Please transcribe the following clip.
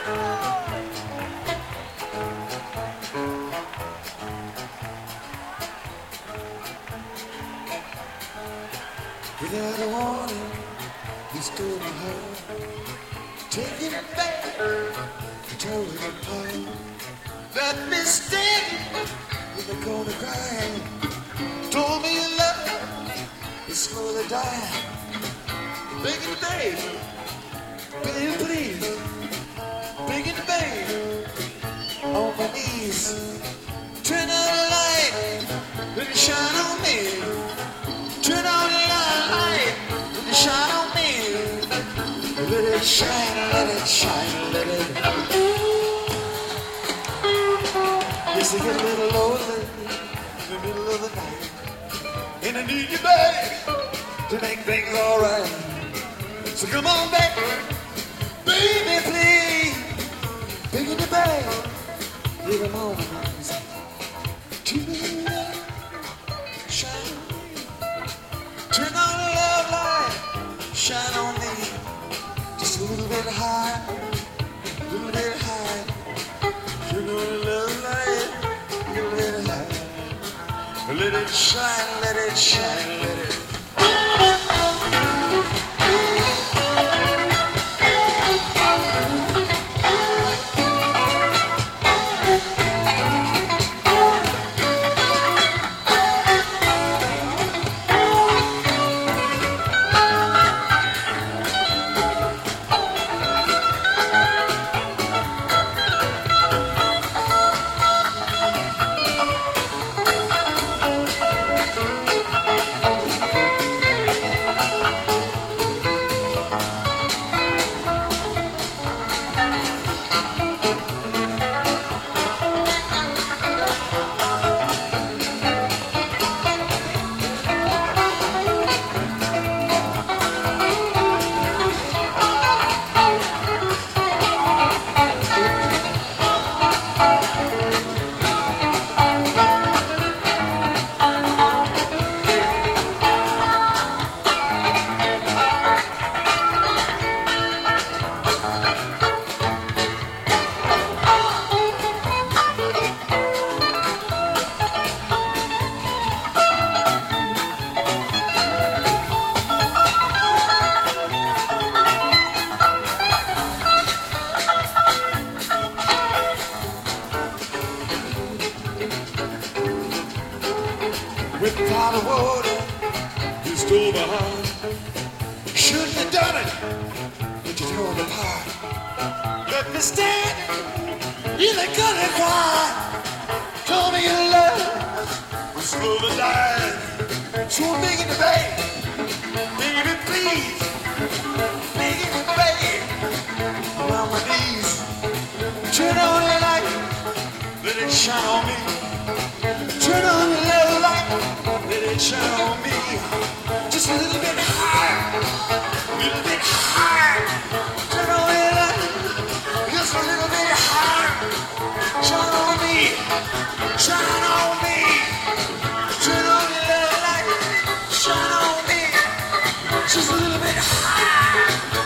Without a warning, he stole my heart, taking it back, tore it apart. That mistake in the corner crying, told me your love is slowly dying. Begging the baby, baby please, begging the baby, on my knees. Turn on the light, let it shine on me. Turn on the light, let it shine on me. Let it shine, let it shine, let it. Yes, I get a little lonely in the middle of the night, and I need you, babe, to make things alright. So come on back, baby, please. Begging you, babe, leave a moment. Shine. Turn on the love light, shine on me. Just a little bit high, a little bit high. Turn on the love light, a little bit high. Let it shine, let it shine, let it. Without a water, you stole my heart. Shouldn't have done it, but you tore it apart. Let me stand in the gutter cry. Told me your love was slowly dying. So I'm begging the baby, please, begging the baby, on my knees. Turn on the light, let it shine on me. Turn on the little light, let it shine on me. Just a little bit higher, a little bit higher. Turn on the light, just a little bit higher. Shine on me, shine on me. Turn on the little light, shine on me. Just a little bit higher.